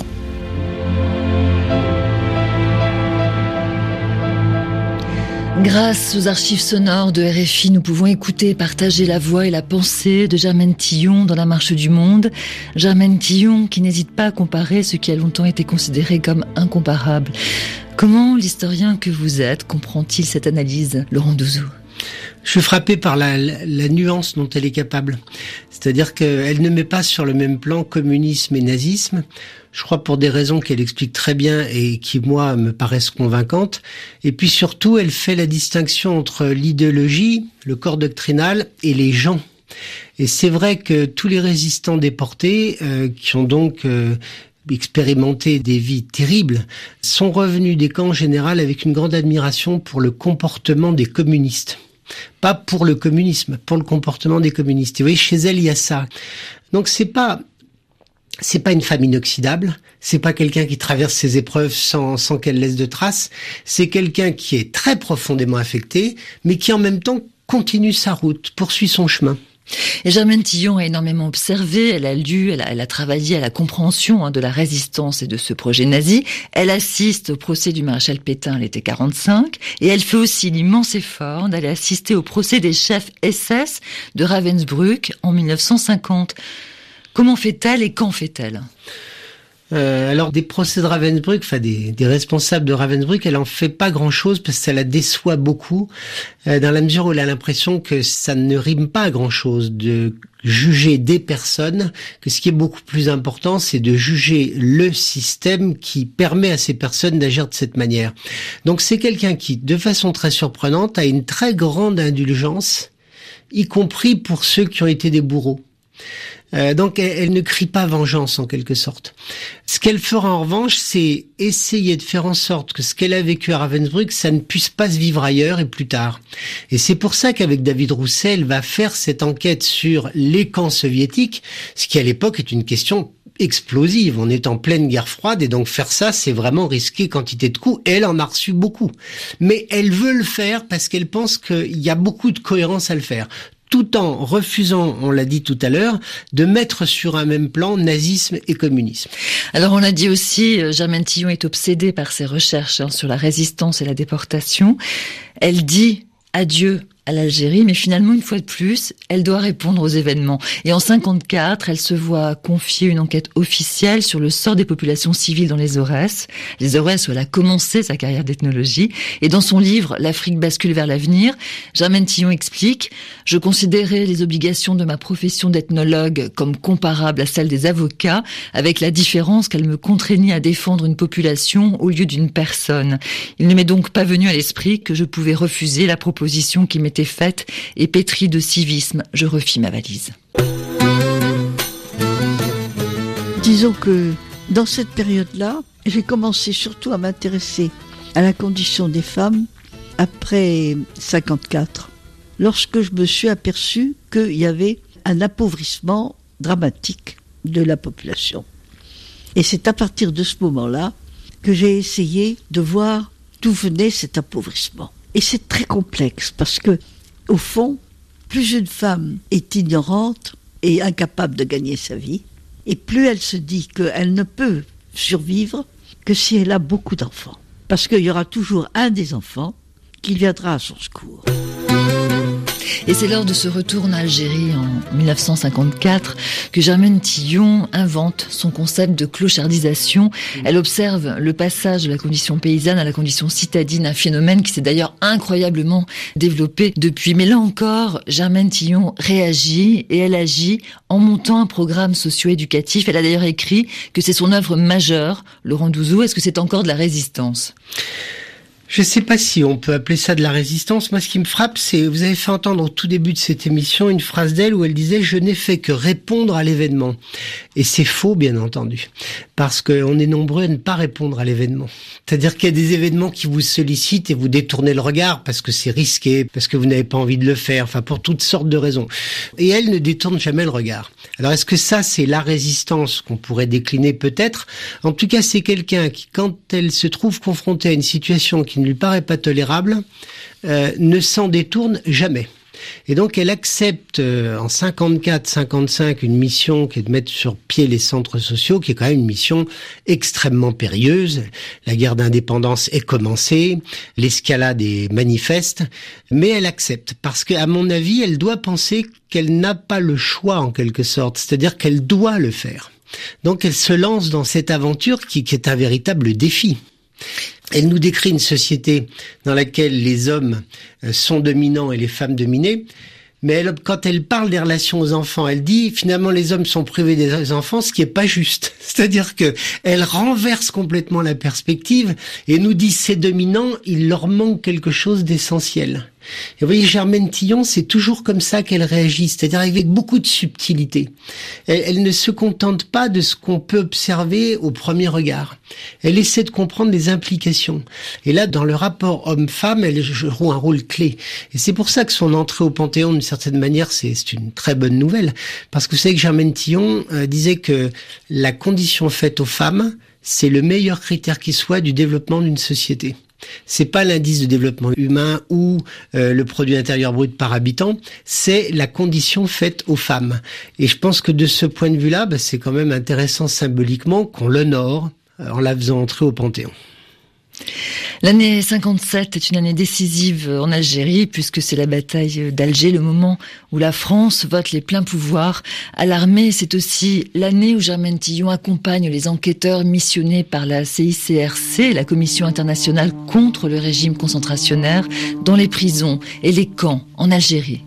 Speaker 2: Grâce aux archives sonores de R F I, nous pouvons écouter et partager la voix et la pensée de Germaine Tillon dans La Marche du Monde. Germaine Tillon qui n'hésite pas à comparer ce qui a longtemps été considéré comme incomparable. Comment l'historien que vous êtes comprend-il cette analyse, Laurent Douzou ?
Speaker 4: Je suis frappé par la, la, la nuance dont elle est capable. C'est-à-dire qu'elle ne met pas sur le même plan communisme et nazisme. Je crois pour des raisons qu'elle explique très bien et qui, moi, me paraissent convaincantes. Et puis surtout, elle fait la distinction entre l'idéologie, le corps doctrinal et les gens. Et c'est vrai que tous les résistants déportés, euh, qui ont donc... Euh, expérimenté des vies terribles, sont revenus des camps en général avec une grande admiration pour le comportement des communistes. Pas pour le communisme, pour le comportement des communistes. Et vous voyez, chez elle, il y a ça. Donc c'est pas, c'est pas une femme inoxydable, c'est pas quelqu'un qui traverse ses épreuves sans, sans qu'elle laisse de traces, c'est quelqu'un qui est très profondément affecté, mais qui en même temps continue sa route, poursuit son chemin.
Speaker 2: Et Germaine Tillon a énormément observé, elle a lu, elle a, elle a travaillé à la compréhension hein, de la résistance et de ce projet nazi. Elle assiste au procès du maréchal Pétain à l'été quarante-cinq et elle fait aussi l'immense effort d'aller assister au procès des chefs S S de Ravensbrück en mille neuf cent cinquante. Comment fait-elle et quand fait-elle ?
Speaker 4: Euh, alors des procès de Ravensbrück, enfin des, des responsables de Ravensbrück, elle en fait pas grand-chose parce que ça la déçoit beaucoup, euh, dans la mesure où elle a l'impression que ça ne rime pas à grand-chose de juger des personnes, que ce qui est beaucoup plus important, c'est de juger le système qui permet à ces personnes d'agir de cette manière. Donc c'est quelqu'un qui, de façon très surprenante, a une très grande indulgence, y compris pour ceux qui ont été des bourreaux. Euh, donc elle, elle ne crie pas vengeance en quelque sorte. Ce qu'elle fera en revanche, c'est essayer de faire en sorte que ce qu'elle a vécu à Ravensbrück, ça ne puisse pas se vivre ailleurs et plus tard. Et c'est pour ça qu'avec David Rousset, elle va faire cette enquête sur les camps soviétiques, ce qui à l'époque est une question explosive. On est en pleine guerre froide et donc faire ça, c'est vraiment risquer quantité de coups. Et elle en a reçu beaucoup. Mais elle veut le faire parce qu'elle pense qu'il y a beaucoup de cohérence à le faire, tout en refusant, on l'a dit tout à l'heure, de mettre sur un même plan nazisme et communisme.
Speaker 2: Alors on l'a dit aussi, Germaine Tillon est obsédée par ses recherches hein, sur la résistance et la déportation. Elle dit adieu à l'Algérie, mais finalement, une fois de plus, elle doit répondre aux événements. Et en cinquante-quatre, elle se voit confier une enquête officielle sur le sort des populations civiles dans les Aurès. Les Aurès où elle a commencé sa carrière d'ethnologie. Et dans son livre « L'Afrique bascule vers l'avenir », Germaine Tillon explique « Je considérais les obligations de ma profession d'ethnologue comme comparables à celles des avocats, avec la différence qu'elle me contraignait à défendre une population au lieu d'une personne. Il ne m'est donc pas venu à l'esprit que je pouvais refuser la proposition qui m'était faite et pétrie de civisme, je refis ma valise. »
Speaker 3: Disons que dans cette période-là, j'ai commencé surtout à m'intéresser à la condition des femmes après cinquante-quatre, lorsque je me suis aperçu qu'il y avait un appauvrissement dramatique de la population. Et c'est à partir de ce moment-là que j'ai essayé de voir d'où venait cet appauvrissement. Et c'est très complexe parce que, au fond, plus une femme est ignorante et incapable de gagner sa vie, et plus elle se dit qu'elle ne peut survivre que si elle a beaucoup d'enfants. Parce qu'il y aura toujours un des enfants qui viendra à son secours.
Speaker 2: Et c'est lors de ce retour en Algérie en mille neuf cent cinquante-quatre que Germaine Tillon invente son concept de clochardisation. Elle observe le passage de la condition paysanne à la condition citadine, un phénomène qui s'est d'ailleurs incroyablement développé depuis. Mais là encore, Germaine Tillon réagit et elle agit en montant un programme socio-éducatif. Elle a d'ailleurs écrit que c'est son œuvre majeure. Laurent Douzou, est-ce que c'est encore de la résistance ?
Speaker 4: Je ne sais pas si on peut appeler ça de la résistance. Moi, ce qui me frappe, c'est, vous avez fait entendre au tout début de cette émission une phrase d'elle où elle disait « Je n'ai fait que répondre à l'événement ». Et c'est faux, bien entendu, parce qu'on est nombreux à ne pas répondre à l'événement. C'est-à-dire qu'il y a des événements qui vous sollicitent et vous détournez le regard parce que c'est risqué, parce que vous n'avez pas envie de le faire, enfin pour toutes sortes de raisons. Et elle ne détourne jamais le regard. Alors est-ce que ça, c'est la résistance qu'on pourrait décliner peut-être ? En tout cas, c'est quelqu'un qui, quand elle se trouve confrontée à une situation qui ne lui paraît pas tolérable, euh, ne s'en détourne jamais. Et donc elle accepte euh, en cinquante-quatre cinquante-cinq une mission qui est de mettre sur pied les centres sociaux, qui est quand même une mission extrêmement périlleuse. La guerre d'indépendance est commencée, l'escalade est manifeste, mais elle accepte parce qu'à mon avis, elle doit penser qu'elle n'a pas le choix en quelque sorte, c'est-à-dire qu'elle doit le faire. Donc elle se lance dans cette aventure qui, qui est un véritable défi. Elle nous décrit une société dans laquelle les hommes sont dominants et les femmes dominées. Mais elle, quand elle parle des relations aux enfants, elle dit finalement les hommes sont privés des enfants, ce qui est pas juste. C'est-à-dire que elle renverse complètement la perspective et nous dit ces dominants, il leur manque quelque chose d'essentiel. Et vous voyez, Germaine Tillon, c'est toujours comme ça qu'elle réagit, c'est-à-dire avec beaucoup de subtilité. Elle, elle ne se contente pas de ce qu'on peut observer au premier regard. Elle essaie de comprendre les implications. Et là, dans le rapport homme-femme, elle joue un rôle clé. Et c'est pour ça que son entrée au Panthéon, d'une certaine manière, c'est, c'est une très bonne nouvelle. Parce que vous savez que Germaine Tillon euh, disait que la condition faite aux femmes, c'est le meilleur critère qui soit du développement d'une société. C'est pas l'indice de développement humain ou euh, le produit intérieur brut par habitant, c'est la condition faite aux femmes. Et je pense que de ce point de vue-là, bah, c'est quand même intéressant symboliquement qu'on l'honore euh, en la faisant entrer au Panthéon.
Speaker 2: L'année cinquante-sept est une année décisive en Algérie puisque c'est la bataille d'Alger, le moment où la France vote les pleins pouvoirs à l'armée. C'est aussi l'année où Germaine Tillon accompagne les enquêteurs missionnés par la C I C R C, la Commission internationale contre le régime concentrationnaire, dans les prisons et les camps en Algérie.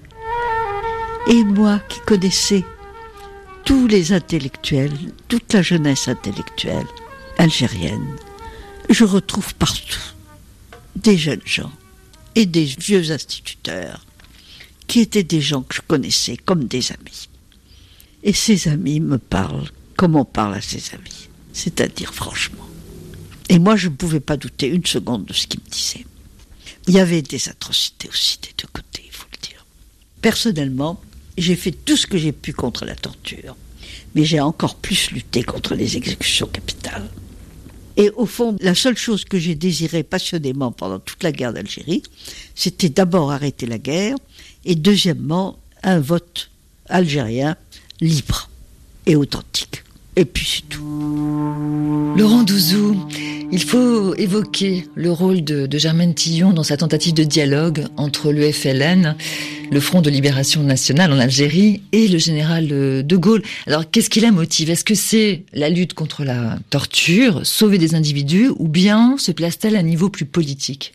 Speaker 3: Et moi qui connaissais tous les intellectuels, toute la jeunesse intellectuelle algérienne, je retrouve partout des jeunes gens et des vieux instituteurs qui étaient des gens que je connaissais comme des amis. Et ses amis me parlent comme on parle à ses amis, c'est-à-dire franchement. Et moi, je ne pouvais pas douter une seconde de ce qu'il me disait. Il y avait des atrocités aussi des deux côtés, il faut le dire. Personnellement, j'ai fait tout ce que j'ai pu contre la torture, mais j'ai encore plus lutté contre les exécutions capitales. Et au fond, la seule chose que j'ai désirée passionnément pendant toute la guerre d'Algérie, c'était d'abord arrêter la guerre, et deuxièmement, un vote algérien libre et authentique. Et puis c'est tout.
Speaker 2: Laurent Douzou, il faut évoquer le rôle de, de Germaine Tillon dans sa tentative de dialogue entre le F L N, le Front de Libération Nationale en Algérie, et le général de Gaulle. Alors, qu'est-ce qui la motive? Est-ce que c'est la lutte contre la torture, sauver des individus, ou bien se place-t-elle à un niveau plus politique?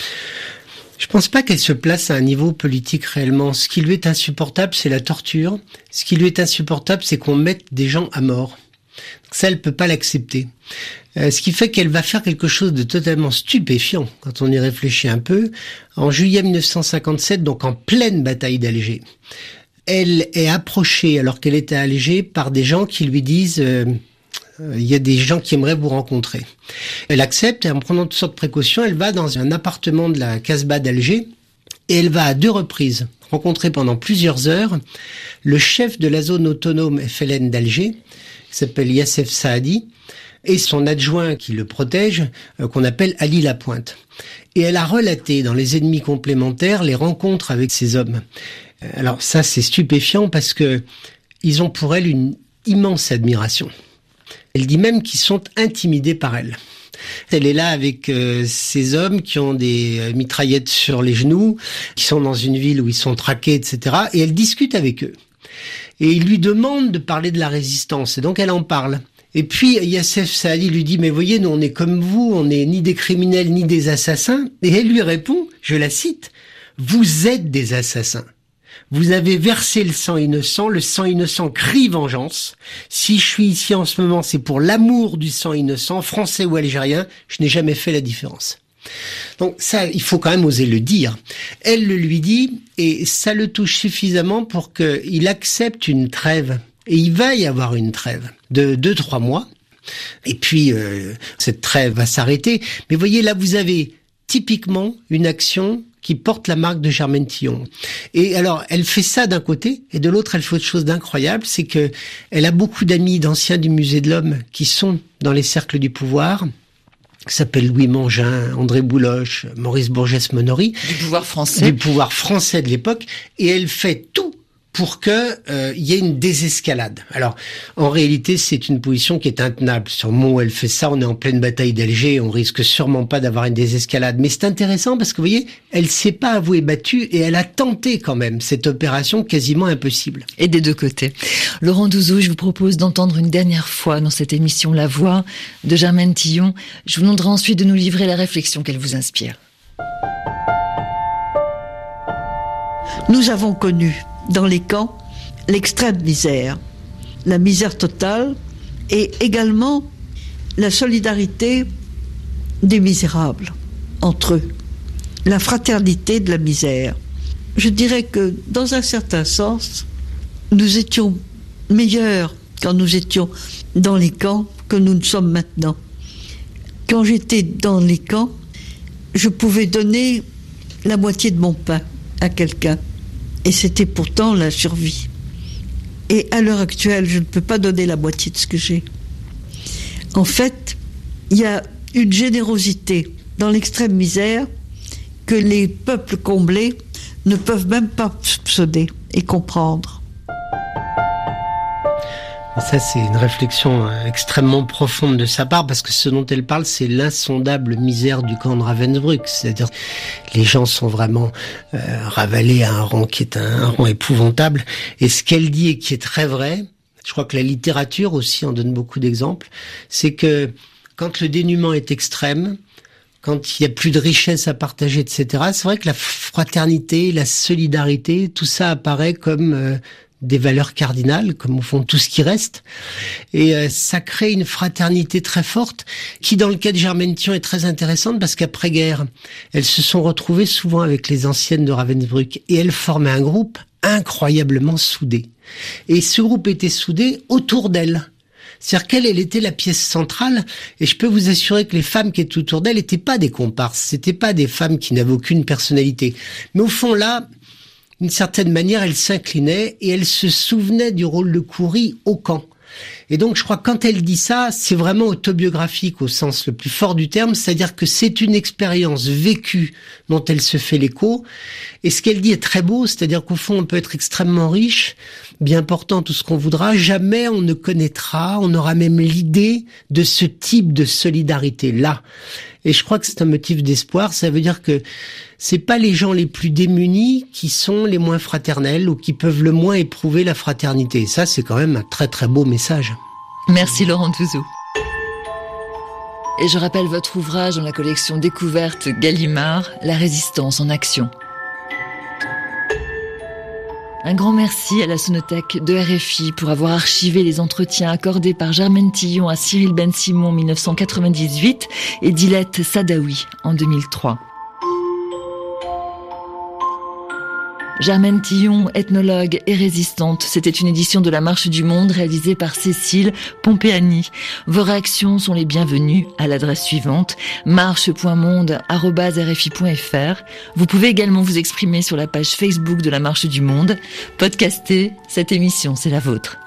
Speaker 4: Je pense pas qu'elle se place à un niveau politique réellement. Ce qui lui est insupportable, c'est la torture. Ce qui lui est insupportable, c'est qu'on mette des gens à mort. Ça, elle peut pas l'accepter. Euh, ce qui fait qu'elle va faire quelque chose de totalement stupéfiant, quand on y réfléchit un peu. En juillet mille neuf cent cinquante-sept, donc en pleine bataille d'Alger, elle est approchée, alors qu'elle était à Alger, par des gens qui lui disent euh, « il y a des gens qui aimeraient vous rencontrer ». Elle accepte, et en prenant toutes sortes de précautions, elle va dans un appartement de la Casbah d'Alger, et elle va à deux reprises rencontrer pendant plusieurs heures le chef de la zone autonome F L N d'Alger, qui s'appelle Yassef Saadi, et son adjoint qui le protège, euh, qu'on appelle Ali Lapointe. Et elle a relaté dans Les Ennemis complémentaires les rencontres avec ces hommes. Alors ça, c'est stupéfiant parce que ils ont pour elle une immense admiration. Elle dit même qu'ils sont intimidés par elle. Elle est là avec euh, ces hommes qui ont des euh, mitraillettes sur les genoux, qui sont dans une ville où ils sont traqués, et cetera. Et elle discute avec eux. Et il lui demande de parler de la résistance. Et donc elle en parle. Et puis Yassef Saadi lui dit « Mais voyez, nous on est comme vous, on n'est ni des criminels ni des assassins. » Et elle lui répond, je la cite, « Vous êtes des assassins. Vous avez versé le sang innocent, le sang innocent crie vengeance. Si je suis ici en ce moment, c'est pour l'amour du sang innocent, français ou algérien, je n'ai jamais fait la différence. » Donc ça, il faut quand même oser le dire. Elle le lui dit, et ça le touche suffisamment pour qu'il accepte une trêve. Et il va y avoir une trêve de deux, trois mois. Et puis, euh, cette trêve va s'arrêter. Mais voyez, là, vous avez typiquement une action qui porte la marque de Germaine Tillon. Et alors, elle fait ça d'un côté, et de l'autre, elle fait autre chose d'incroyable, c'est que elle a beaucoup d'amis d'anciens du Musée de l'Homme qui sont dans les cercles du pouvoir, qui s'appellent Louis Mangin, André Bouloche, Maurice Bourgès-Monory.
Speaker 2: Du pouvoir français.
Speaker 4: Du pouvoir français de l'époque. Et elle fait tout pour que euh, y ait une désescalade. Alors, en réalité, c'est une position qui est intenable. Sur le moment où elle fait ça, on est en pleine bataille d'Alger, on risque sûrement pas d'avoir une désescalade. Mais c'est intéressant parce que, vous voyez, elle s'est pas avouée battue et elle a tenté quand même cette opération quasiment impossible.
Speaker 2: Et des deux côtés. Laurent Douzou, je vous propose d'entendre une dernière fois dans cette émission La Voix de Germaine Tillon. Je vous demanderai ensuite de nous livrer la réflexion qu'elle vous inspire.
Speaker 3: Nous avons connu dans les camps l'extrême misère, la misère totale et également la solidarité des misérables entre eux, la fraternité de la misère. Je dirais que dans un certain sens, nous étions meilleurs quand nous étions dans les camps que nous ne sommes maintenant. Quand j'étais dans les camps, je pouvais donner la moitié de mon pain à quelqu'un. Et c'était pourtant la survie. Et à l'heure actuelle, je ne peux pas donner la moitié de ce que j'ai. En fait, il y a une générosité dans l'extrême misère que les peuples comblés ne peuvent même pas soupçonner et comprendre.
Speaker 4: Ça, c'est une réflexion extrêmement profonde de sa part, parce que ce dont elle parle, c'est l'insondable misère du camp de Ravensbrück. C'est-à-dire, les gens sont vraiment euh, ravalés à un rang qui est un, un rang épouvantable. Et ce qu'elle dit et qui est très vrai, je crois que la littérature aussi en donne beaucoup d'exemples, c'est que quand le dénuement est extrême, quand il n'y a plus de richesse à partager, et cetera, c'est vrai que la fraternité, la solidarité, tout ça apparaît comme euh, des valeurs cardinales, comme au fond tout ce qui reste. Et euh, ça crée une fraternité très forte, qui dans le cas de Germaine Tillon est très intéressante, parce qu'après-guerre, elles se sont retrouvées souvent avec les anciennes de Ravensbrück, et elles formaient un groupe incroyablement soudé. Et ce groupe était soudé autour d'elle. C'est-à-dire qu'elle, elle était la pièce centrale, et je peux vous assurer que les femmes qui étaient autour d'elle n'étaient pas des comparses, c'était pas des femmes qui n'avaient aucune personnalité. Mais au fond, là, d'une certaine manière, elle s'inclinait et elle se souvenait du rôle de Khoury au camp. Et donc, je crois que quand elle dit ça, c'est vraiment autobiographique au sens le plus fort du terme, c'est-à-dire que c'est une expérience vécue dont elle se fait l'écho. Et ce qu'elle dit est très beau, c'est-à-dire qu'au fond, on peut être extrêmement riche, bien portant tout ce qu'on voudra, jamais on ne connaîtra, on aura même l'idée de ce type de solidarité-là. Et je crois que c'est un motif d'espoir, ça veut dire que c'est pas les gens les plus démunis qui sont les moins fraternels ou qui peuvent le moins éprouver la fraternité. Et ça, c'est quand même un très très beau message.
Speaker 2: Merci Laurent Touzou. Et je rappelle votre ouvrage dans la collection Découverte Gallimard, La résistance en action. Un grand merci à la Sonothèque de R F I pour avoir archivé les entretiens accordés par Germaine Tillon à Cyril Ben-Simon en dix-neuf cent quatre-vingt-dix-huit et Dilette Sadaoui en deux mille trois. Germaine Tillon, ethnologue et résistante. C'était une édition de La Marche du Monde réalisée par Cécile Pompeani. Vos réactions sont les bienvenues à l'adresse suivante marche point monde arobase r f i point f r. Vous pouvez également vous exprimer sur la page Facebook de La Marche du Monde. Podcastez, cette émission, c'est la vôtre.